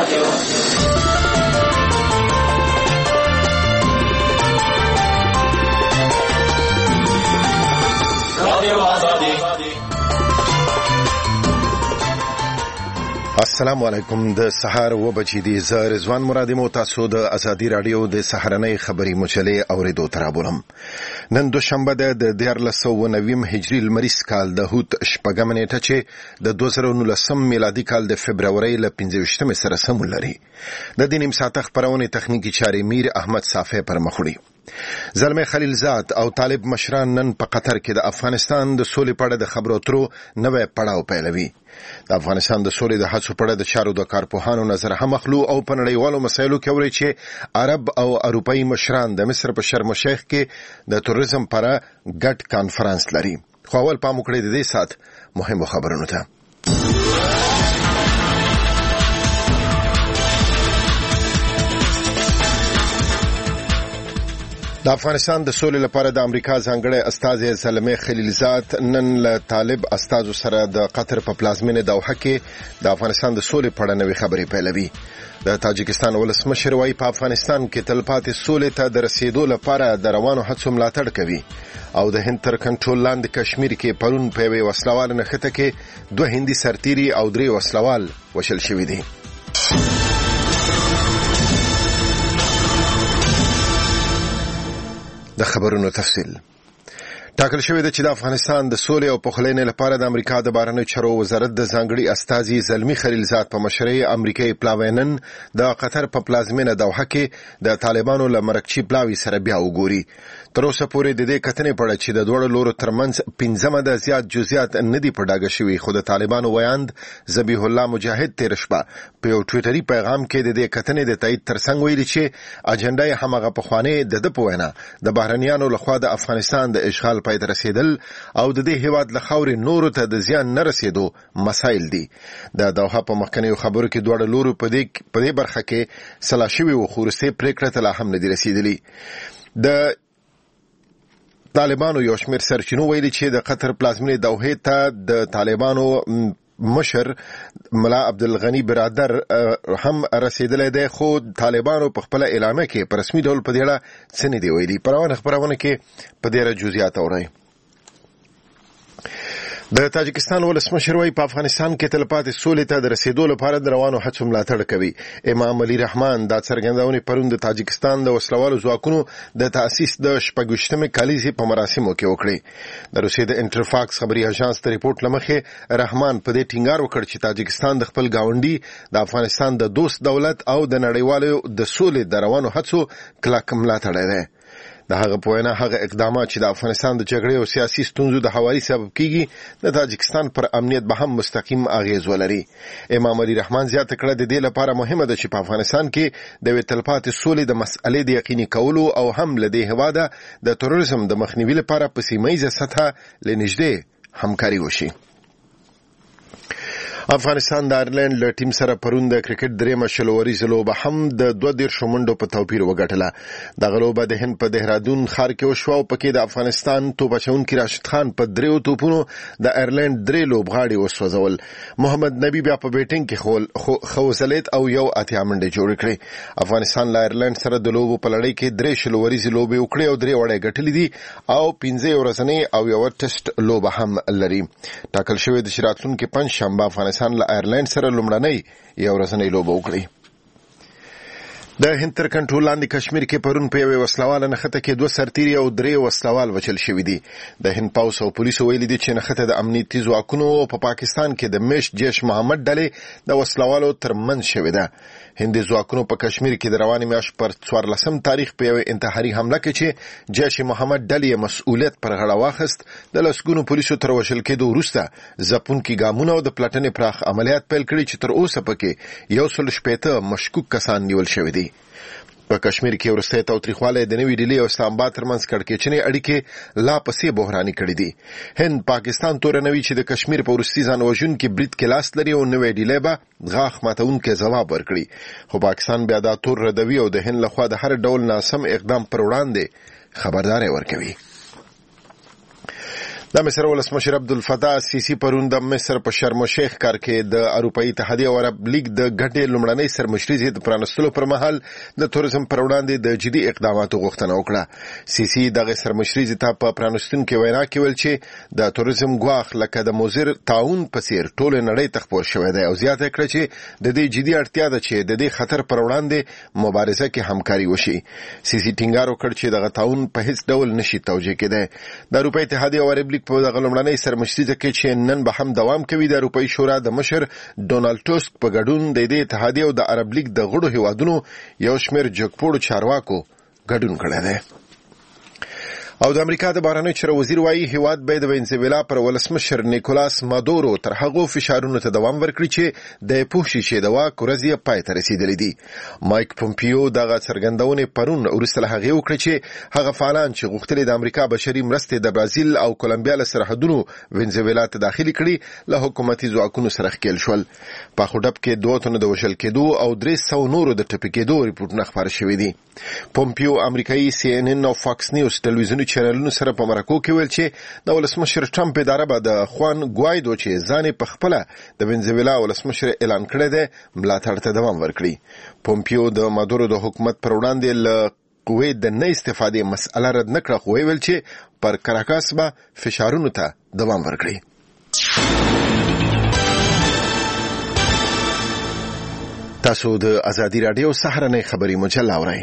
السلام علیکم. د سحر و بجې دي. زه رضوان مرادي مو تاسو د ازادي رادیو د سحرنۍ خبري مجلې اوریدو ترابولم. نن دوشنبه د 1490 هجری لمریز کال د هوت شپږم نیټه چې د 2019 میلادي کال د فبرवरी ل 15 سره سمون لري. د دې نیم ساعت خبرونه تخنیکی چاري میر احمد صافی پر مخړي. زلمه خلیلزاد او طالب مشران نن په قطر کې د افغانستان د سولې په اړه د خبرو اترو نوې پړاو پیلوي. د افغانستان د سولې د هڅو په اړه د چارو د کارپوهانو نظر هم اخلو او په نړیوالو مسایلو کې وري چې عرب او اروپאי مشران د مصر په شرم الشیخ کې د توریزم لپاره ګډ کانفرنس لري. خو اول پام وکړئ د دې سات مهمو خبرونو ته. د افغانستان د سولې لپاره د امریکا ځانګړی استازی زلمه خلیلزاد نن له طالب استازو سره د قطر په پلازمینه دوحه کې د افغانستان د سولې په اړه نوې خبرې پیلوي. د تاجکستان ولسمشر وايي په افغانستان کې تلپاتې سولې ته د رسیدو لپاره د روانو هڅو ملاتړ کوي او د هند تر کنټرول لاندې کشمیر کې پرون په یوه وسلوال نښته کې 2 هندي سرتیري او 3 وسلوال وشل شوي دي. د خبرونو تفصیل ټاکل شوی دی چې د افغانستان د سولې او پخلینې لپاره د امریکا د بهرنیو چارو وزارت د ځانګړي استازي زلمی خلیلزاد په مشرۍ امریکایي پلاوینن د قطر په پلازمینه دوحه کې د طالبانو له مرکچی پلاوي سره بیا وګوري. تر اوسه پورې د دې کتنې په اړه چې د دوړو لورو ترمنځ 15 د زیات جزئیات نه دي په ډاګه شوي. خو د طالبانو ویاند ذبیح الله مجاهد تیر شپه په یو ټویټري پیغام کې د دې کتنې د تایید ترڅنګ ویلي چې اجنډا یې همغه پخواني د په وینا د بهرنیانو لخوا د افغانستان د اشغال پای ته رسیدل او د دې هیواد له خاورې نورو ته د زیان نه رسیدو مسایل دي. د دوحه په مخکنیو خبرو کې دوړو لورو په دې برخه کې سلا شوي و خو رسې پریکړه ته لا هم نه دي رسیدلي. د طالبانو یو شمېر سرچینو ویلي چې د قطر پلازمینې دوحې ته د طالبانو مشر ملا عبدالغنی برادر هم رسیدلی دی. خو طالبانو په خپل اعلامیه کې په رسمي ډول په دې اړه څه نه دی ویلي. خبرونه کې په دې اړه جزئیات اورئ. د تاجکستان ولسمشر وايي په افغانستان کې تلپاتې سولې ته د رسیدو لپاره د روانو هڅو ملاتړ کوي. امام علي رحمان دا څرګندونه پرون د تاجکستان د وسلوالو ځواکونو د تاسیس د 26مې کالیزې په مراسمو کې وکړي. د روسیې د انټرفاکس خبري اژانس د ریپورت لمخې رحمان په دې ټینګار وکړ چې تاجکستان د خپل گاونډي د افغانستان د دوست دولت او د نړیوالو د سولې د روانو هڅو کلک ملاتړ لري. د هغه په وینا هغه اقدامات چې د افغانستان د جګړې او سیاسي ستونزو د هواري سبب کیږي د تاجکستان پر امنیت به هم مستقیم اغیز ولري. امام علي رحمان زیاته کړه د دې لپاره مهمه ده چې په افغانستان کې د تلپاتې سولې د مسئلې د یقیني کولو او هم له دې هواده د تروریزم د مخنیوي لپاره په سیمه سطحه لنږدې همکاري وشي. افغانستان د آیرلند له ټیم سره پرون د کرکټ درېمه شلوریزه لوبه هم د 22 منډو په توپیر وګټله. دغه لوبه د هند په دهرادون ښار کې وشوه او پکې د افغانستان توپ اچوونکي راشد خان په 3 توپونو د آیرلند 3 لوبغاړي وسوځول. محمد نبی بیا په بیټینګ کې خوځلید او یو اتیا منډه جوړ کړې. افغانستان له آیرلند سره د لوبو په لړۍ کې 3 شلوریزه لوبې وکړې او 3 وړې ګټلې دي او 15 ورځنۍ او یو ټیسټ لوبه هم لري. ټاکل شوی د راتلونکي پنځشنبه افغانستان له آیرلند سره لومړنۍ یو ورځنۍ لوبه وکړي. د هند تر کنټرول لاندې کشمیر کې پرون په یوه وسلواله نښته کې 2 سرتیري او 3 وسلوال وچل شوي دي. د هند پولیس او پولیسو ویلي دي چې نښته د امنیتي ځواکونو په پاکستان کې د میش جیش محمد ډلې د وسلوالو ترمنځ شوې ده. هندي ځواکونو په کشمیر کې د روانې میاشتې پر 14 تاریخ په یوه انتحاري حمله کې چې جیش محمد ډلې مسؤلیت پر غاړه واخیست د لسګونو پولیسو تر وژل کېدو وروسته ځپونکي ګامونه او د پلټنې پراخ عملیات پیل کړي چې تر اوسه پکې 160 مشکوک کسان نیول شوي دي. په کشمیر کې ورسته تاوتریخواله د نوې ډیلی او اسلام آباد ترمنځ کړکېچنې اړیکې لا پسې بحراني کړې دي. هند پاکستان تورنوي چې د کشمیر په وروستي ځان وژونکي برید کې لاس لري او نوې ډیلی به غاښ ماتونکي ځواب ورکړي. خو پاکستان بیا دا تور ردوي او د هند لخوا د هر ډول ناسم اقدام پر وړاندې خبرداري ورکوي. د مصر ولسمشر عبدالفتاح السیسی پرون د مصر په شرم الشیخ ښار کې د اروپایي اتحادیې او عرب لیګ د ګډې لومړنۍ سرمشري د پرانستلو پر مهال د تورزم پر وړاندې د جدي اقداماتو غوښتنه وکړه. سیسی دغه سرمشري ته په پرانستونکو وینا کې ویل چې د تورزم ګواښ لکه د موزر تعاون په څیر ټول نړۍ ته خپور شوی دی او زیاته کړه چې د دې جدي اړتیا ده چې د دې خطر پر وړاندې مبارزه کې همکاري وشي. سیسی ټینګار وکړ چې دغه تعاون په هیڅ ډول نشي توجیه کېدای. د اروپایي اتحادیې او عرب لیګ په دغه لومړنۍ سرمشري کې چې نن به هم دوام کوي د اروپایي شورا د مشر ډونالډ ټسک په ګډون د دې اتحادیې او د عرب لیګ د غړو هیوادونو یو شمېر جګپوړو چارواکو ګډون کړی دی. او د امریکا د بهرنیو چارو وزیر وايي هیواد به د وینزویلا پر ولسمشر نیکولاس مادورو تر هغو فشارونو ته دوام ورکړي چې د پوښي چې د واک ورځې پای ته رسیدلې دي. مایک پومپیو دغه څرګندونې پرون وروسته له هغې وکړه چې هغه فعالان چې غوښتل د امریکا بشري مرستې د برازیل او کولمبیا له سرحدونو وینزویلا ته داخلي کړي له حکومتي ځواکونو سره ښکېل شول. په خډب کې 2 تنو د وژل کېدو او 300 نورو د ټپي کېدو ریپورټونه خپاره شوي دي. پومپیو امریکایي CNN او فاکس نیوز ټلویزیوني چینلونو سره په مرکو کې ویل چې د ولسمشر ټرمپ اداره به د خوان ګوایدو چې ځان په خپل د وینزویلا ولسمشر اعلان کړی دی ملاتړ ته دوام ورکړي. پومپیو د مادورو د حکومت پر وړاندې له قوې د نه استفادې مسأله رد نه کړه خو ویل چې پر کراکاس به فشارونو ته دوام ورکړي. تاسو د ازادي رادیو سهارنۍ خبري مجله اورئ.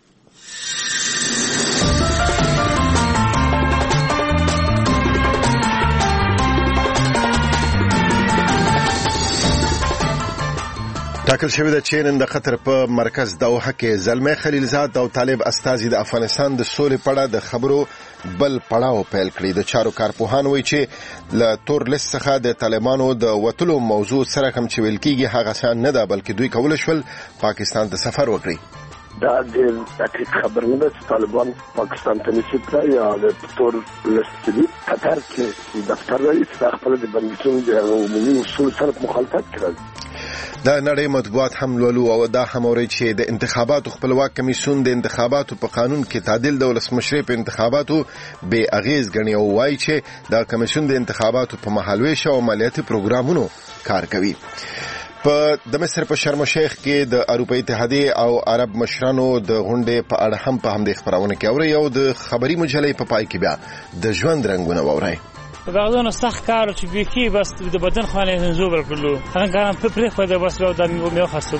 ټاکل شوی د چې نن د قطر په مرکز دوحه کې زلمه خلیلزاد او طالب استازي د افغانستان د سولې په اړه د خبرو بل پړاو پیل کړی. د چارو کارپوهان وایي چې له تور لیست څخه د طالبانو د وټلو موضوع سره کوم چې ویل کېږي هغه څه نه ده بلکې دوی کول شول پاکستان ته سفر وکړي. دا د دقیق خبر نه ده چې طالبان پاکستان ته نشي تللی یا د تور لیست دي. قطر کې دفتر رئیس خپل د بندیزونو د عمومي اصول سره مخالفت کړی. د نړۍ مطبوعات هم لولو او دا هم اوري چې د انتخاباتو خپلواک کمیسیون د انتخاباتو په قانون کې تعدیل د ولسمشرۍ په انتخاباتو به اغیز غني او وايي چې دا کمیسیون د انتخاباتو په مهالويش او مالیاتي پروګرامونو کار کوي. د مصر په شرم الشیخ کې د اروپایي اتحادیې او عرب مشرانو د غونډې په اړه هم په همدې خبرونه کې اوري او د خبري مجلې په پای کې بیا د ژوند رنگونه اوري. بعضون سخت کار چې بیکی بس د بدن خانه زنجبل کلو هغه کارم په پرې خو د بس له د میو خاصو.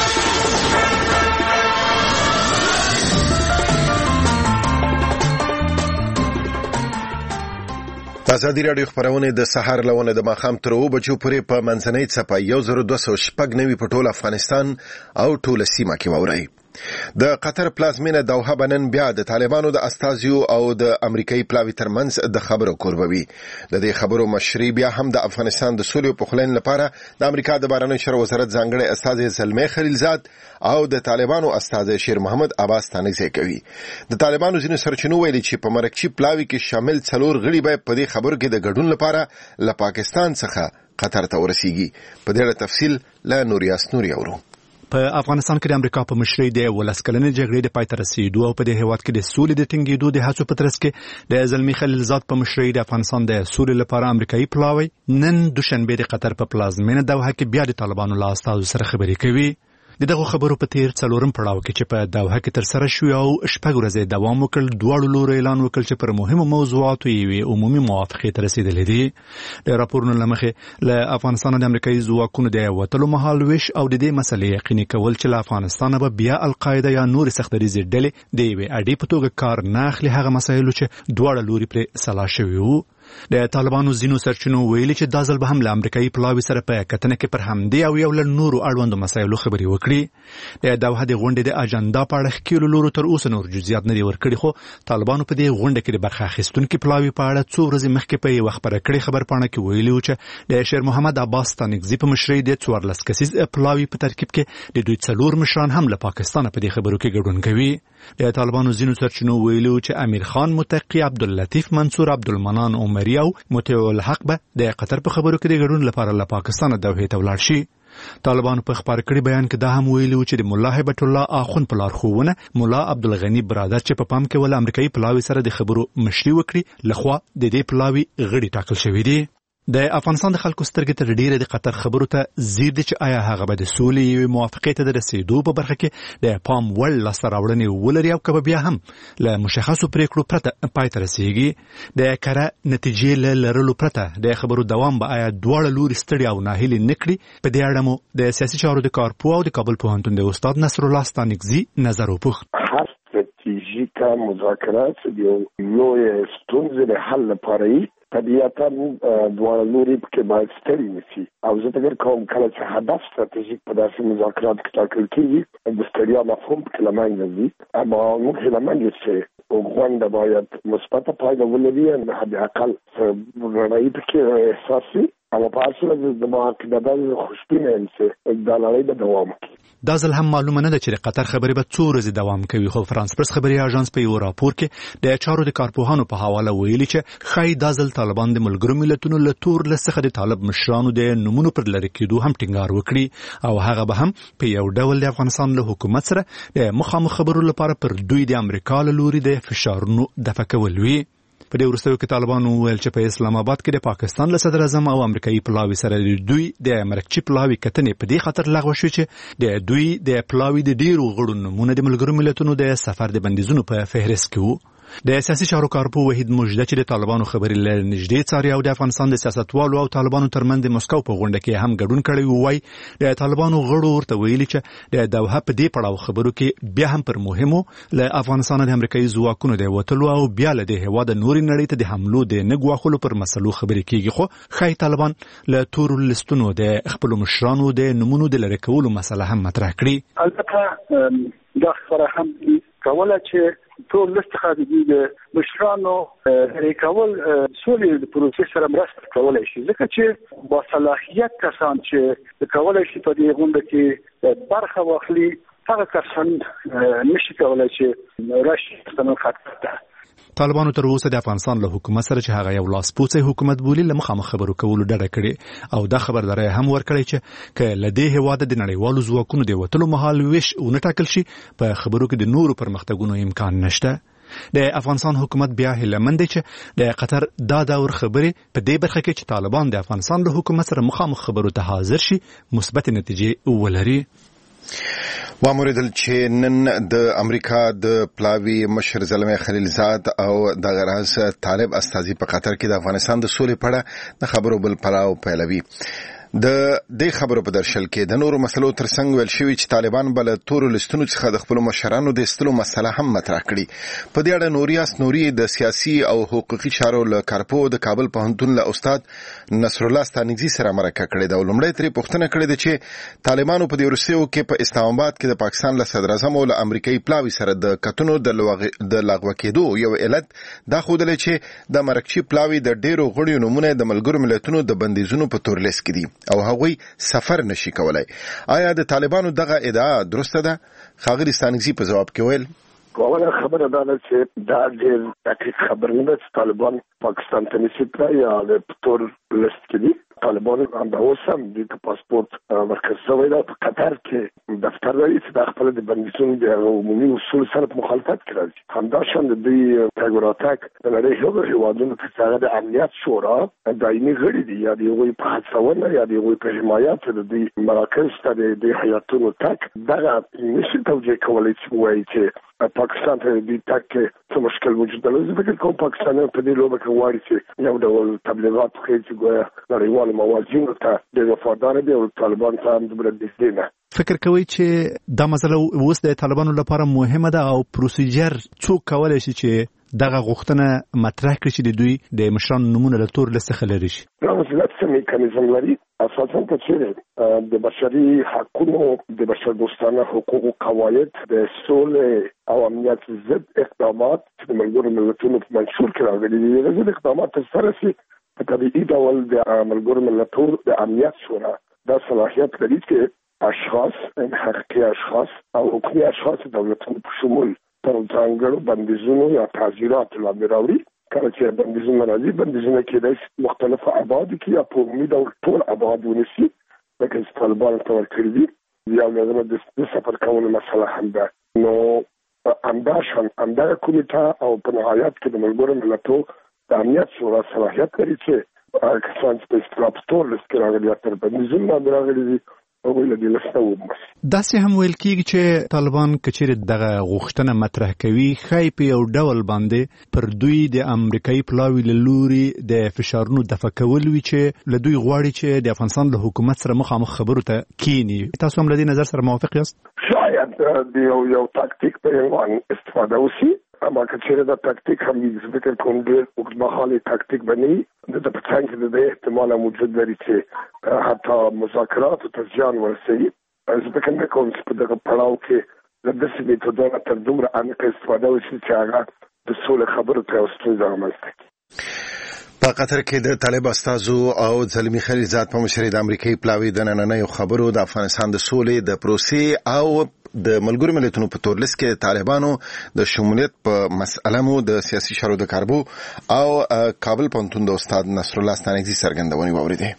ازادي رادیو خبرونه د سحر لونه د ماخام تر 2 بجو پورې په منځنۍ صفه 1290 په ټول افغانستان او ټول سیمه کې ووري. د قطر پلازمینه دوحه بنن بیا د طالبانو د استازیو او د امریکایي پلاوی ترمنځ د خبرو کوربوي. د دې خبرو مشري بیا هم د افغانستان د سولې په خلین لپاره د امریکا د بهرنیو چارو وزارت ځانګړي استاذ زلمه خلیلزاد او د طالبانو استاذ شیر محمد عباس تانیزه کوي. د طالبانو ځینو سرچینو ویلي چې په مرکچی پلاوی کې شامل 4 غړي به په دې خبرو کې د ګډون لپاره له پاکستان څخه قطر ته ورسیږي. په دې اړه تفصیل له نوریاس نوري اورو. په افغانستان کې د امریکا په مشرۍ د ولسکلنې جګړې د پای ته رسیدو او په دې هیواد کې د سولې د ټینګېدو د هڅو په ترڅ کې د زلمي خلیلزاد په مشرۍ د افغانستان د سولې لپاره امریکایي پلاوی نن دوشنبه د قطر په پلازمینه دوحه کې بیا د طالبانو له استازو سره خبرې کوي. دغه خبرو په تیر 4 پړاو کې چې په دوحه کې تر سره شو او شپږ ورځې دوام وکړ دواړو لورو اعلان وکړ چې پر مهمو موضوعاتو یې عمومي موافقه ته رسیدلې دي. د راپورونو لمخې له افغانستان د امریکایي ځواکونو د وټلو مهالويش او د دې مسلې یقیني کول چې له افغانستان به بیا القاعده یا نور سختريزي ډلې د یوې اډې په توګه کار نه اخلي هغه مسایلو چې دواړه لوري پر سلا شوي وو. د طالبانو ځینو سرچینو ویلي چې دا ځل به هم له امریکایي پلاوی سره په کتنه کې پر همدې او یو له نورو اړوندو مسایلو خبرې وکړي. د دوحه د غونډې د اجنډا په اړه ښکېلو لورو تر اوسه نور جزئیات نه دي ورکړي خو طالبانو په دې غونډه کې د برخه اخیستونکو پلاوی په اړه 2 ورځې مخکې په یوه خبره کړې خبرپاڼه کې ویلي و چې د شیر محمد عباس تانیزي په مشرۍ د 14 کسیز پلاوی په ترکیب کې د دوی 4 مشران هم له پاکستان په دې خبرو کې ګډون کوي. د طالبانو ځینو سرچینو ویلي چې امیر خان متقی عبداللطیف منصور عبدالمنان عمری او متول الحق به د قطر په خبرو کې د ګډون لپاره له پاکستان دوحه ته ولاړ شي. طالبانو په خبر کړي بیان کې دا هم ویلي چې د مولا هیبت الله اخوند په لارښوونه مولا عبدالغنی برادر چې په پام کې ول امریکایي پلاوي سره د خبرو مشري وکړي لخوا د دې پلاوي غړي ټاکل شوی دی. د افغانستان د خلکو سترګې تر ډیره د قطر خبرو ته زیر دي چې آیا هغه به د سولې یوې موافقې ته د رسیدو په برخه کې د پام وړ لاسته راوړنې ولري او که بیا هم له مشخصو پریکړو پرته پای ته رسیږي. د کره نتیجې له لرلو پرته د خبرو دوام به آیا دواړه لوري ستړي او ناهیلي نه کړي. په دې اړه مو د سیاسي چارو د کارپوه او د کابل پوهنتون د استاد نصر الله ستانکزي نظر وپوښت. استراتیژیکه مذاکرات د لویې ستونزې د حل لپاره طبیعتا دواړه لوري کې باید ستړي نشي او زه فکر کوم کله چې هدف استراتیژیک په داسې مذاکراتو کې ټاکل کېږي د ستړیا مفهوم پکې له منځه ځي. اما موږ هیله مند یو چې غونډه باید مثبته پایله ولري او حد اقل رڼایي پکې احساسي او په اصل د عقیده د خوشبینه یم چې دا لړۍ به دوام وکړي. دا ځل هم معلومه نه ده چې د قطر خبرې به څو ورځې دوام کوي خو فرانس پرس خبري اژانس په یو راپور کې د چارو د کارپوهانو په حواله ویلي چې خای دا ځل طالبان د ملګرو ملتونو له تور لسخه د طالب مشرانو د نمونو پر لری کېدو هم ټینګار وکړي او هغه به هم په یو ډول د افغانستان له حکومت سره د مخامخ خبرو لپاره پر دوی د امریکا له لوري د فشارونو دفع کول وی. په دې وروستیو کې طالبانو ویل چې په اسلام آباد کې د پاکستان له صدر اعظم او امریکایي پلاوي سره دوی د مرکچی پلاوي کتنې په دې خاطر لغوه شو چې د دوی د پلاوي د ډیرو غړو نمونه د ملګرو ملتونو د سفر د بندیزونو په فهرست کې وو. د سیاسي چارو کارپوه وحید مجده چې د طالبانو خبرې له نږدې څاري او د افغانستان د سیاستوالو او طالبانو ترمنځ د مسکو په غونډه کې هم ګډون کړی وای د طالبانو غړو ورته ویلي چې د دوحه په دې پړاو خبرو کې بیا هم پر مهمو له افغانستان د امریکایي ځواکونو د وټلو او بیا له د هوا د نوري نړۍ ته د حملو د نګواخلو پر مسلو خبرې کیږي خو خای طالبان له تور لستونو د خپل مشرانو د نمونو د لری کولو مسله هم مطرح کړي. البته دا خبره هم کوله چې ټول لستخه د مشرانو ریکول سولې د پروسې سره مرسته کولای شي ځکه چې با صلاحیت کسان چې کولای شي په دې غونډه کې برخه واخلي هغه کسان نشي کولای چې راشي ستنو خاطر. طالبانو تر اوسه د افغانستان له حکومت سره چې هغه یو لاسپوڅی حکومت بولی له مخامخ خبرو کولو ډډه کړي او دا خبرداري هم ورکړي چې ک لدې هواده د نړیوالو ځواکونو د وټلو مهال ویش ونه ټاکل شي په خبرو کې د نورو پرمختګونو امکان نشته. د افغانستان حکومت بیا هیلمند چې د قطر دا دور خبرې په دې برخه کې چې طالبان د افغانستان له حکومت سره مخامخ خبرو ته حاضر شي مثبت نتیجې ولري. واموریدل چې نن د امریکا د پلاوی مشر زلمه خلیلزاد او د غراس طالب استازي په قطر کې د افغانستان د سولې په اړه د خبرو بل پلاو پیلوي. د دې خبرو په درشل کې د نورو مسلو ترڅنګ ویل شوی چې طالبان بل تور لستونو څخه د خپل مشرانو د استلو مسله هم مطرح کړي. په دې اړه نوریاس نوري د سیاسي او حقوقي چارو له کارپوه د کابل پوهنتون له استاد نصر الله ستانکزي سره مرکه کړې ده. لومړی ترې پوښتنه کړې ده چې طالبانو په دې ورسېو کې په اسلام آباد کې د پاکستان له صدر اعظم او له امریکایي پلاوي سره د کتونو د لغوه کېدو یو علت دا ښودل چې د مرکچی پلاوي د ډیرو غړو نمونه د ملګرو ملتونو د بندیزونو په تور لیست کې دي او هغوی سفر نشي کولای. آیا د طالبانو دغه ادعا درسته ده؟ خاغلی ستانکزي په جواب کې ویل کومه خبره ده چې دا د دقیق خبر نه ده چې طالبان پاکستان ته نشي تلای یا د تور لیست کې دي. طالبان هم د اوسم د پاسپورت مرکز سوی دا په قطر کې دفتر لري چې د خپل د بندیزونو د عمومي اصول سره مخالفت کوي. همداشان د دوی تګوراتک د لري هیوادونو چې هغه د امنیت شورا دایمي غړي دي یا د یوې په هڅونه یا د یوې په حمایت د دوی مراکز ته د حیاتونو تک دغه نشي توجیه کولای چې وایي چې پاکستان ته د تک څه مشکل موجود دی. زه فکر کوم پاکستان په دې لوبه کې وایي چې یو ډول تبلیغات کوي چې ګویا نړیوال موازینو ته د وفادار دي او طالبان ته هم دومره نږدې نه. فکر کوي چې دا مسله اوس د طالبانو لپاره مهمه ده او پروسیجر څوک کولای شي چې دغه غوښتنه مطرح کړي چې دوی د مشران نمونه له تور لیست څخه لري شي؟ دا څه میکانیزم لري اساساً چې د بشري حقوقو د بشر دوستانه حقوقو قواعد د سولې او امنیت ضد اقدامات چې د ملګرو ملتونو په منشور کې راغلي دي د اقدامات سره سي په طبيعي ډول د ملګرو ملتونو د امنیت شورا دا صلاحیت لري چې اشخاص حقیقي اشخاص او حقوقي اشخاص دولتونو په شمول پر ځانګړو بندیزونو یا تعزیرات لاندې راوړي. کله چې بندیزونه راځي بندیزونه کېدای شي مختلف ابعاد کې یا په عمومي ډول ټول ابعاد ونیسي لکه طالبان ته ورکړي دي یا موږ د سفر کولو مسله هم ده. نو همدا کومیټه او په نهایت کې د ملګرو ملتونو د امنیت شورا صلاحیت لري چې کسان چې په اصطلاح په تور لیست کې راغلي یا تر بندیزون باندې راغلي دي هغوی له دې لیسته وباسي. داسې هم ویل کېږي چې طالبان که چیرې دغه غوښتنه مطرح کوي ښایي په یو ډول باندې پر دوی د امریکایي پلاوي له لوري د فشارونو دفع کول وي چې له دوی غواړي چې د افغانستان له حکومت سره مخامخ خبرو ته کینی. تاسو هم له دې نظر سره موافق یاست؟ شاید د یو تاکتیک په عنوان استفاده وشي، اما که چیرې دا تاکتیک هم فکر کوم ډېر اوږدمهاله تاکتیک بني د په څنګ کې د احتمال موجود لري چې حتی مذاکرات ته زیان ورسوي. زه فکر نه کوم چې په دغه پړاو کې د داسې میتودونو تر دومره عمیقه استفاده وشي چې هغه د سولې خبرو ته یو ستونزه رامنځته کړي. په قطر کې د طالب استازو او زلمی خلیلزاد په مشرۍ د امریکایي پلاوي د نننیو خبرو د افغانستان د سولې د پروسې او د ملګرو ملتونو په تورلیست کې طالبانو د شمولیت په مسأله مو د سیاسي شارو د کاربو او کابل پوهنتون د استاد نصر الله ستانکزي څرګندونې واوریدې.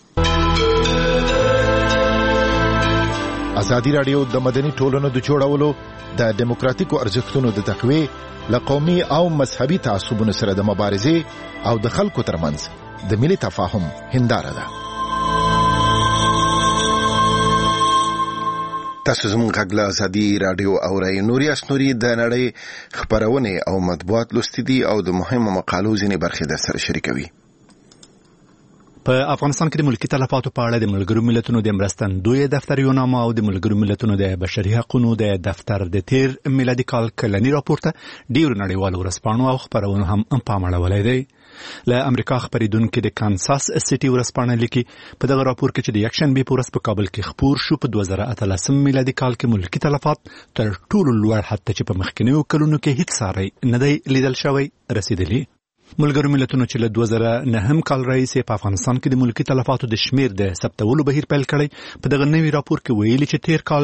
ازادي راډیو د مدني ټولنو د جوړولو د دیموکراتیکو ارزښتونو د تقویې له قومي او مذهبي تعصبونو سره د مبارزې او د خلکو ترمنځ د ملي تفاهم هنداره ده. تاسو زموږ غږ له ازادي راډیو اورئ. نوري اسنوري د نړۍ خبرونه او مطبوعات لوستي دي او د مهمو مقالو ځینې برخې در سره شریکوي. په افغانستان کې د ملکی تلفاتو په اړه د ملګرو ملتونو د مرستندوی دفتر یو نامه او د ملګرو ملتونو د بشري حقوقو د دفتر د تیر میلادي کال کلنی راپور ته ډیرو نړیوالو ورځپاڼو او خبرونو هم پام اړولی دی. له امریکا خبریدونکو د کانساس سټي ورځپاڼه لیکي په دغه راپور کې چې د یکشنبه په ورځ په کابل کې خبر شو په 2013 میلادي کال کې ملکی تلفات تر ټولو لوړ حد ته چې په مخکینیو کلونو کې هیڅ ساری نه دی لیدل شوی رسیدلی. ملګرو ملتونو چې له 2009 کال راهیسې په افغانستان کې د ملکی تلفاتو د شمیر د ثبتولو بهیر پیل کړی په دغه نوي راپور کې ویلي چې تیر کال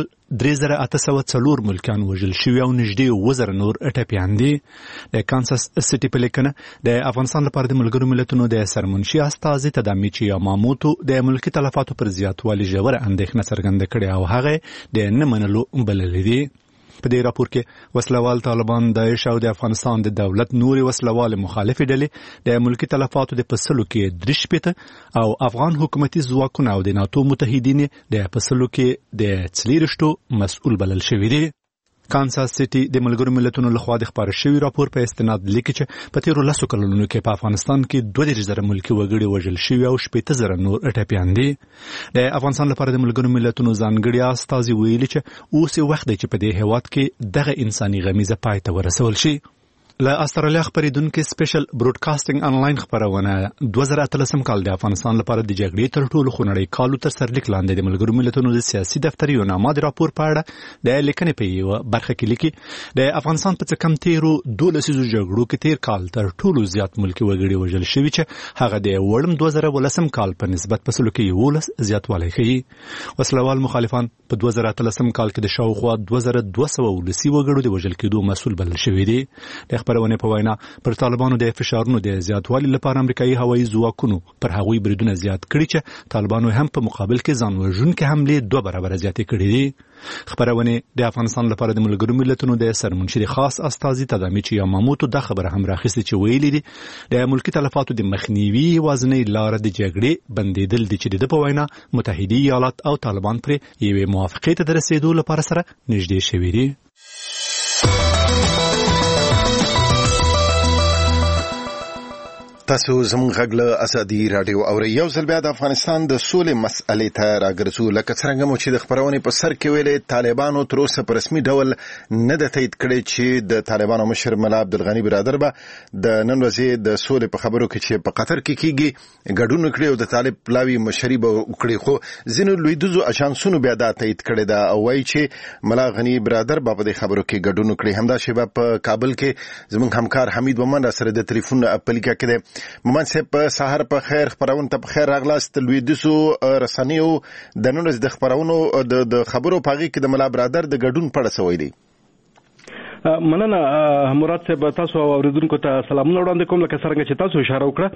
3804 ملکیان وژل شوي او نږدې 2000 نور ټپیان دي. د کانساس سټي په لیکنه د افغانستان لپاره د ملګرو ملتونو د سرمنشي استازي تدامیچی یاماموتو د ملکی تلفاتو پر زیاتوالي ژوره اندېښنه څرګنده کړې او هغه د نه منلو بللې دي. په دې راپور کې وسلوال طالبان داعش او د افغانستان د دولت نوري وسلوال مخالفې ډلې د ملکی تلفاتو د پسلو کې 3 او افغان حکومتي ځواکونه او د ناتو متحدین د پسلو کې د 40 مسؤل بلل شوی دي. کانساس سټي د ملګرو ملتونو لخوا د خبر شوی راپور په استناد لیکي چې په تیرو 10 کلونو کې په افغانستان کې 2000 ملکی وګړي وژل شوي او 8000 نور ټپیان دي. د افغانستان لپاره د ملګرو ملتونو ځانګړي استازي ویلي چې اوس وخت دی چې په دې هیواد کې دغه انساني غمیزه پای ته ورسول شي. له استرالیا خبریدونکو سپیشل براډکاسټینګ انلاین خبرونه 2013 کال د افغانستان لپاره د جګړې تر ټولو خونړی کالو تر سرلیک لاندې د ملګرو ملتونو د سیاسي دفتر یو نامه د راپور په اړه د لیکنې په یو برخه کې لیکي د افغانستان په څکم تیرو 12 جګړو کې تیر کال تر ټولو زیات ملکی وګړي وژل شوي چې هغه د وړم 2013 کال په نسبت په سلو کې 11 زیاتوالی ښیي. وسلوال مخالفان په 2013 کال کې د شاوخوا 2200 ولسی وګړو د وژل کېدو مسؤل بلل شوي دي. خبرونه په وینا پر طالبانو د فشارونو د زیاتوالي لپاره امریکایي هوایي ځواکونو پر هغوی بریدونه زیات کړي چې طالبانو هم په مقابل کې ځان وژونکي حملې 2 برابر زیاتې کړې دي. خبرونه د افغانستان لپاره د ملګرو ملتونو د سرمنشي خاص استازي تدامیچی یاماموتو د خبره هم راخیستې چې ویلي دي د ملکی تلفاتو د مخنیوي وازنې لار د جګړې بندیدل دي چې د په وینا متحده ایالات او طالبان پر یوې موافقې ته رسیدو لپاره سره نږدې شوي دي. تاسو زموږ غږ له ازادي راډیو اورئ. یو ځل بیا د افغانستان د سولې مسئلې ته راګرځو. لکه څنګه مو چې د خبرونې په سر کې ویلې طالبانو تر اوسه په رسمي ډول نه ده تایید کړی چې د طالبانو مشر ملا عبدالغني برادر به د نن ورځې د سولې په خبرو کې چې په قطر کې کیږي ګډون کړي او د طالب پلاوي مشري به وکړي، خو ځینو لویدیځو اژانسونو بیا دا تایید کړی ده او وایي چې ملا غني برادر به په دې خبرو کې ګډون کړي. همدا شیبه په کابل کې زموږ همکار حمید ومن سره د ټلیفون اپلیکا کې مومن صاحب په سحر په خیر خبرونه ته په خیر راغلاست. لویدیسو رسنیو د نن د خبرونو د خبرو پاغي کې د ملا برادر د ګډون پړه سوی دی. مننه مراد صاحب، تاسو اوریدونکو ته سلامونه وړاندې کوم. لکه څنګه چې تاسو اشاره وکړه،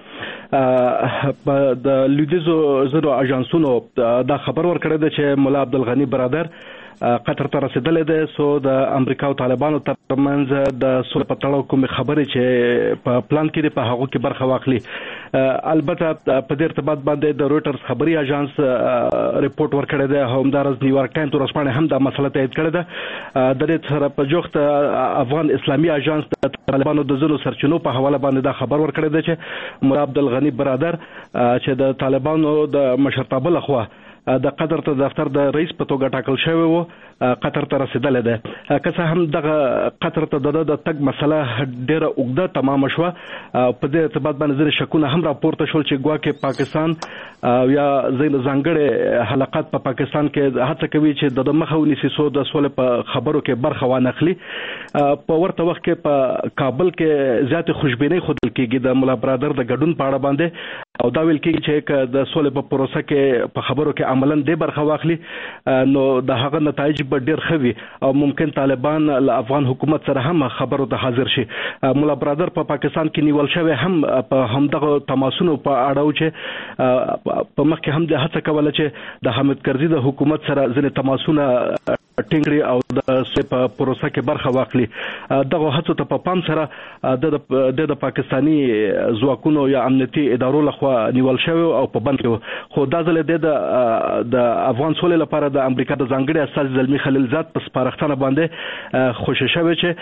د لویدیځو زرو اژانسونو دا خبر ورکړی دی چې مولا عبدالغني برادر قطر ته رسیدلی دی. سو د امریکا او طالبانو ترمنځ د سولې په تړاو کومې خبرې چې په پلان کې دي په هغو کې برخه واخلي. البته په دې ارتباط باندې د رویټرز خبري اژانس ریپورت ورکړی دی، همدارس نیویارک ټایمز ورځپاڼې هم دا مسله تایید کړې ده. د دې سره په جوخت افغان اسلامي اژانس د طالبانو د ځینو سرچینو په حواله باندې دا خبر ورکړی دی چې مولا عبدالغني برادر چې د طالبانو د مشرتابه لخوا د قطر ته دفتر د رئیس په توګه ټاکل شوی و، قطر ته رسیدلی دی. که څه هم دغه قطر ته د تګ مسله ډیره اوږده تمامه شوه. په دې ارتباط باندې ځینې شکونه هم راپورته شول چې ګواکې پاکستان یا ځانګړي حلقات په پاکستان کې هڅه کوي چې د مخه ونیسي څو د سولې په خبرو کې برخه وانخلي. په ورته وخت کې په کابل کې زیاتې خوشبینۍ ښودل کېږي د مولا برادر د ګډون په اړه باندې، او دا ویل کېږي چې د سولې په پروسه کې په خبرو کې عملاً دې برخه واخلي نو د هغه نتایج به ډېر ښه وي او ممکن طالبان له افغان حکومت سره هم خبرو ته حاضر شي. مولا برادر په پاکستان کې نیول شوی هم په همدغه تماسونو په اړه و چې په مخکې هم د هڅه کوله چې د حامد کرزي د حکومت سره ځینې تماسونه ټینګړي او د په پروسه کې برخه واخلي. دغه هڅو ته په پام سره د پاکستاني ځواکونو یا امنیتي ادارو لخوا نیول شوی او په بند کې، خو دا ځل د افغان سولې لپاره د امریکا د ځانګړي استازي زلمي خلیلزاد په سپارښتنه باندې خوشی شوی چې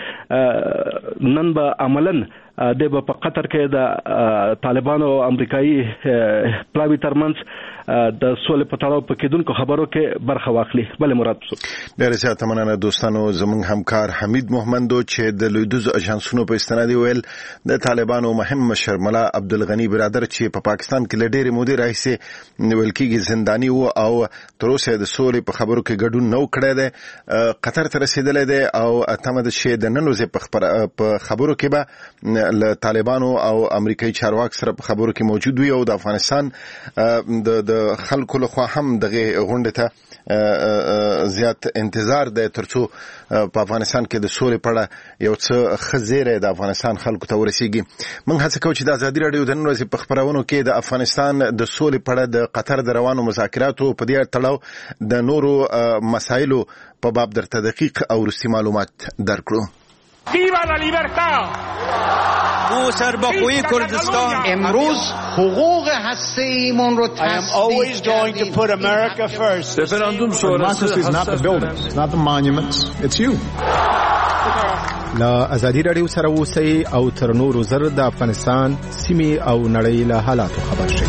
نن به عملاً د په قطر کې د طالبانو او امریکایي پلاوی ترمنځ د سولې په تړاو په کېدونکو خبرو کې برخه واخلي. بله مراد ډېره زیاته مننه دوستانو. زموږ همکار حمید محمدو چې د لویدیځو اژانسونو په استناد ویل د طالبانو مهم مشر مولا عبدالغني برادر چې په پاکستان کې له ډېرې مودې راهیسې نیول کېږي زنداني و او تر اوسه د سولې په خبرو کې ګډون نه و کړی دی، قطر ته رسېدلی دی او تمه ده چې د نن ورځې په خبرو کې به له طالبانو او امریکایي چارواکو سره په خبرو کې موجود وي او د افغانستان د خلکو لخوا هم دغه غونډې ته زیات انتظار دی ترڅو په افغانستان کې د سولې په اړه یو څه ښه زیری د افغانستان خلکو ته ورسیږي. موږ هڅه کوو چې د ازادي راډیو د نن ورځې په خپرونو کې د افغانستان د سولې په اړه د قطر د روانو مذاکراتو په دې تړاو د نورو مسایلو په باب درته دقیق او وروستي معلومات درکړو. Viva la libertad! سربخوی کردستان امروز حقوق هسته‌ایمون رو I am always going to put America first. Referendum sonrası is not the buildings, not the monuments, it's you. لا ازادي راډیو سره اوسئ او تر نورو زر د افغانستان سیمې او نړۍ له حالاتو خبر شئ.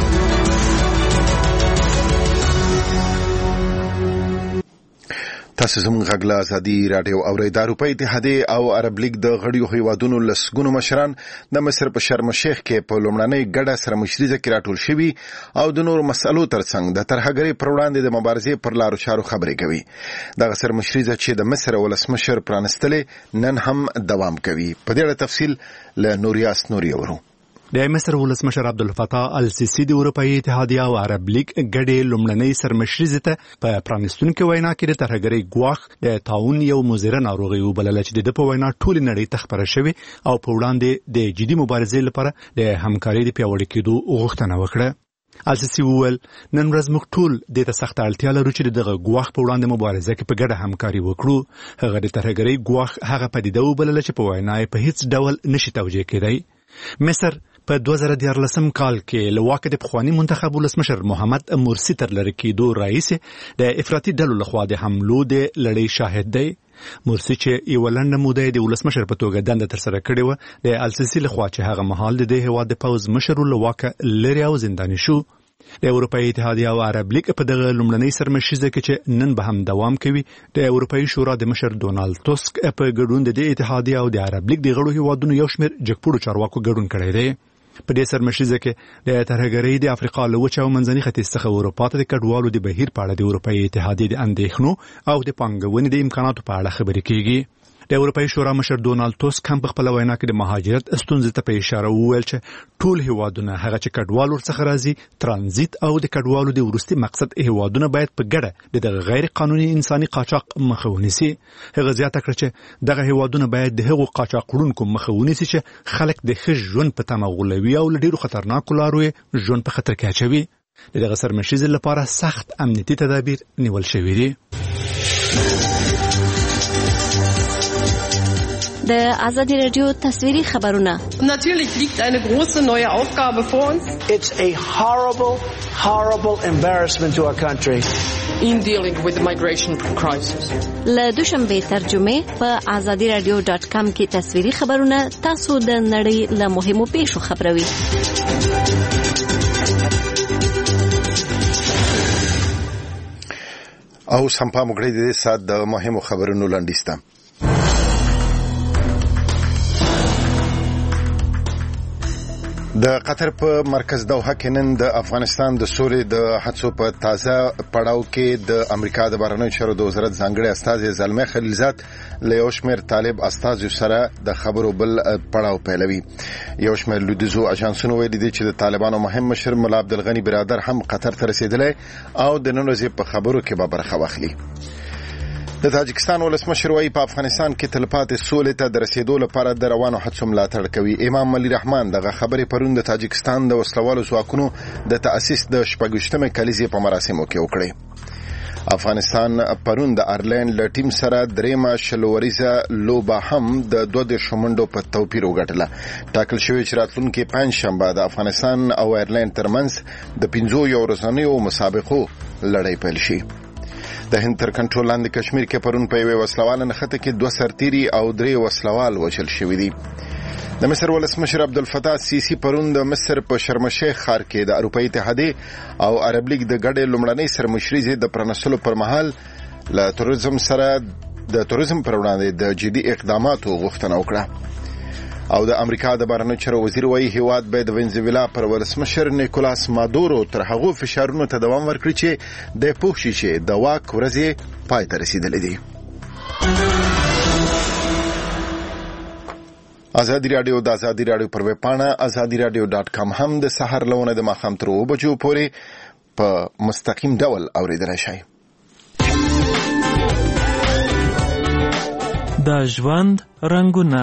تاسو زموږ غږ له ازادي راډیو اورئ. د اروپا اتحادیې او عرب لیګ د غړیو هیوادونو لسګونو مشران د مصر په شرم الشیخ کې په لومړنۍ ګډه سرمشریزه کې راټول شوي او د نورو مسألو ترڅنګ د ترهګرۍ پر وړاندې د مبارزې پر لارو چارو خبرې کوي. دغه سرمشریزه چې د مصر ولسمشر پرانستلې نن هم دوام کوي. په دې اړه تفصیل له نوریاس نوري اورو. د مصر ولسمشر عبدالفتاح السیسی د اروپایي اتحادیه او عرب لیګ ګډې لومړنۍ سرمشریزه ته په پرانستونکو وینا کې د ترهګرۍ ګواښ د طاعون یو مضره ناروغي وبلله چې د په وینا ټول نړۍ ته خبره شوې او په وړاندې د جدي مبارزې لپاره د همکارۍ د پیاوړي کېدو غوښتنه وکړه. السیسی وویل نن ورځ موږ ټول د سخت اړتیا لرو چې دغه ګواښ په وړاندې مبارزه کې په ګډه همکاري وکړو. هغه د ترهګرۍ ګواښ هغه پدیده وبلله چې په وینا په هیڅ ډول نشي توجیه کېدی. مصر په 2014 کال کې له واکه د پخوانی منتخب ولسمشر محمد مرسی تر لرې کېدو رئیس د افراطي ډلو لخوا د حملو د لړۍ شاهد دی. مرسی چې یو لنډه موده د ولسمشر په توګه دنده ترسره کړې و د السیسی لخوا چې هغه مهال د هیواد د پوز مشر له واکه لري او زنداني شو. د اروپایي اتحادیه او عرب لیګ په دغه لومړنۍ سرمشریزه کې چې نن به هم دوام کوي د اروپایي شورا د مشر ډونالد ټسک په ګډون د اتحادیه او د عرب لیګ د غړو هیوادونو یو شمېر جګپوړو چارواکو ګډون کړی دی. په دې سرمشریزه کې د ترهګرۍ د افریقا له وچه او منځني ختیځ څخه اروپا ته د کډوالو د بهیر په اړه د اروپایي اتحادیې د اندېښنو او د پانګونې د امکاناتو په اړه خبرې کیږي. د اروپאי شورا مشر ډونالد ټوسک هم په خپل وینا کې د مهاجرت ستونزې ته په اشاره وویل چې ټول هیوادونه هغه چې کډوال ورڅخه راځي ترانزیت او د کډوالو د وروستي مقصد هیوادونه باید په ګډه د غیر قانوني انساني قاچاق مخه ونیسي. هغه زیاته کړه چې دغه هیوادونه باید د هغو قاچاقونکو مخه ونیسي چې خلک د ښه ژوند په تمه غولوي او له ډېرو خطرناکو لارو ژوند په خطر کې اچوي. د دغه سرمشیز لپاره سخت امنیتي تدابیر نیول شوي دي. د آزادی رادیو تصویری خبرونه. Natürlich liegt eine große neue Aufgabe vor uns. It's a horrible embarrassment to our country. In dealing with the migration crisis. له دوشنبه ترجمه په azadiradio.com کې تصویری خبرونه تاسو د نړۍ له مهمو پیښو خبروي. او سمپا مګړې د سات د مهمو خبرونو لاندېسته. د قطر په مرکز دوحه کې نن د افغانستان د سولې د هڅو په تازه پړاو کې د امریکا د بهرنیو چارو د وزارت ځانګړي استازي زلمه خلیلزاد له یو شمېر طالب استازو سره د خبرو بل پړاو پیلوي. یو شمېر لویدیځو اژانسونو ویلي دي چې د طالبانو مهم مشر ملا عبدالغني برادر هم قطر ته رسیدلی او د نن ورځې په خبرو کې به برخه واخلي. د تاجکستان ولسمشر وايي په افغانستان کې تلپاتې سولې ته د رسیدو لپاره د روانو هڅو ملاتړ کوي. امام علي رحمان دغه خبرې پرون د تاجکستان د وسلوالو ځواکونو د تأسیس د 14مې کلیزې په مراسمو کې وکړې. افغانستان پرون د آیرلینډ له ټیم سره درېمه شلوریزه لوبه هم د 22 منډو په توپیر وګټله. ټاکل شوی چې راتلونکي پنځشنبه د افغانستان او آیرلینډ ترمنځ د 15 ورځنیو مسابقو لړۍ پیل شي. د هند تر کنټرول لاندې کشمیر کې پرون په یوه وسلواله نښته کې 2 سرتیري او 3 وسلوال وژل شوي دي. د مصر ولسمشر عبدالفتاح السیسی پرون د مصر په شرم الشیخ ښار کې د اروپایي اتحادیې او عرب لیګ د ګډې لومړنۍ سرمشریزې د پرانستلو پر مهال له تروریزم سره د تروریزم پر وړاندې د جدي اقداماتو غوښتنه وکړه. او د امریکا د بهرنیو چارو وزیر وايي هیواد باید د وینزویلا پر ولسمشر نیکولاس مادورو تر هغو فشارونو ته دوام ورکړي چې د پوه شي چې د واک ورځې پای ته رسیدلې دي. آزادی رادیو د آزادی رادیو پر ویب پاڼه azadiradio.com هم د سحر لونه د ماښام تر 2 بجو پورې په مستقیم ډول اوریدلای شئ. د ژوند رنگونه.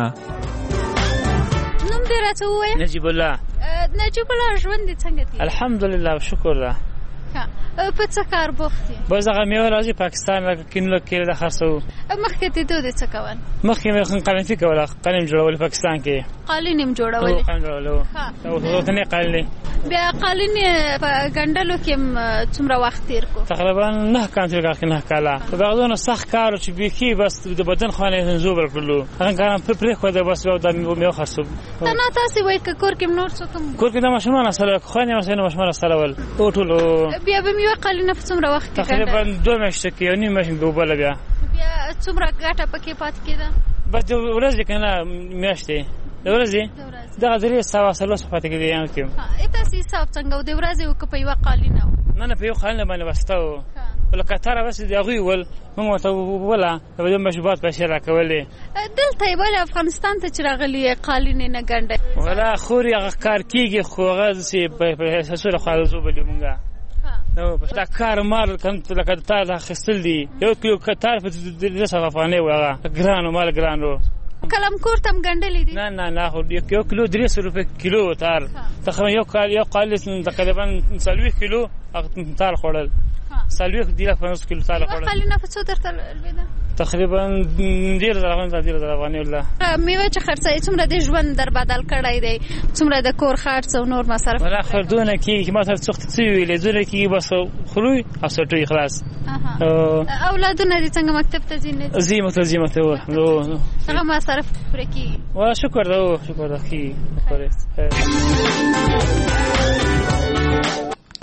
نجیب الله ژوند دې څنګه دی؟ الحمدلله شکر الله. په څه کار بوختي؟ باز هغه میوه راځي پاکستان له کینلو کې د خرڅو مخکې ته دوی څه کول؟ مخکې مې قلم کوله قلم جوړول پاکستان کې قالینم جوړول او ته قالین بیا قالین په ګندلو کې څومره وخت تیر کو؟ تقریبا 9 کاله په بغداد سخت کار چې بيخي بس د بدن خانه زوبر کړلو هغه کارم په پرې خو د بس د میوه خرڅو نه تاسو وایي کور کې نور څه کوم؟ کور کې د ماشومان سره خو نه ماشومان سره ول او ټول بیا به میوه قالینه په څومره وخت کې تقریبا 2 میاشتې کې یعنی ماشین به وبله بیا څومره ګټه پکې پات کېده؟ بس د ورځې کنه میاشتې د ورځې دا غزري سواسلو صفات کې دی یان کې تاسو حساب څنګه د ورځې او په یو قالینه نه په یو قالینه باندې وستو ولکه تر بس دی غوي ول موږ ته ولا د مشروبات په شیره کولې دلته بل افغانستان ته چرغلی قالینه نه ګنده ولا خوري هغه کار کیږي خو غزي په اساسو خالصو بلی مونږه نو دا کار مال کنت لکه تار خستل دی یو کیلو کتار په 200 افغانۍ وغه ګرانو مال ګرانو کلم کور تم ګندلې دي نه خو یو کیلو 300 روپے کیلو تار تقریبا یو قالس تقریبا 40 کیلو تار خوړل 40 دی 50 کیلو تار خوړل قالینه په څو درته الویدا تقریبا ډیر افغانۍ الله میوه چې خرڅای څومره د ژوند در بدل کړای دی څومره د کور خرڅ او نور مصرف ولا خردونه کی ما تر څخت څه ویلې زره کی بس خلوی او سټوي خلاص اولادونه دې څنګه مکتب ته ځینې زیمه ته نو هغه مصرف پر کی وا شکر ده کی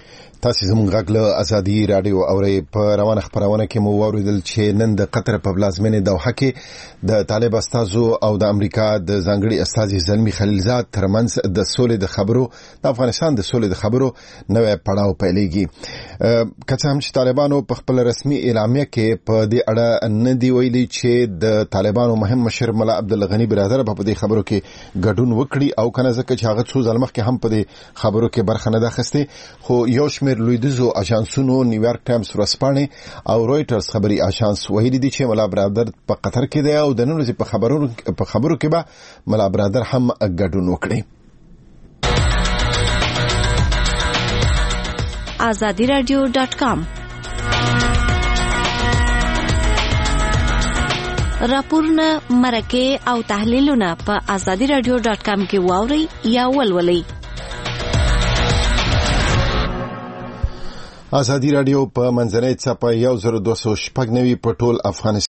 تاسو زموږ غږ له ازادي رادیو اوري په روانه خبرونه کې مو واوریدل چې نن د قطر په پلازمینه دوحه کې د طالب استازو او د امریکا د ځانګړي استازي زلمی خلیلزاد ترمنځ د سولې د خبرو د افغانستان د سولې د خبرو نوې پړاو پیلېږي. کله هم چې طالبانو په خپل رسمي اعلامیه کې په دې اړه نه دی ویلي چې د طالبانو مهم مشر ملا عبدالغنی برادر په دې خبرو کې ګډون وکړي او کنه ځکه چې هغه څو ځل مخکې هم په دې خبرو کې برخه نه اخیسته، خو یو شمېر لویدیځو اژانسونو نیویارک ټایمز ورځپاڼې او رويټرز خبري اژانس ویلي دي چې ملا برادر په قطر کې دی او د نن ورځې په خبرو کې به ملا برادر هم ګډون وکړي. azadiradio.com راپورونه، مرکه او تحلیلونه په azadiradio.com کې واوري یا ولولئ. ازادي رادیو په منځنۍ چاپه 1290 په ټول افغانستان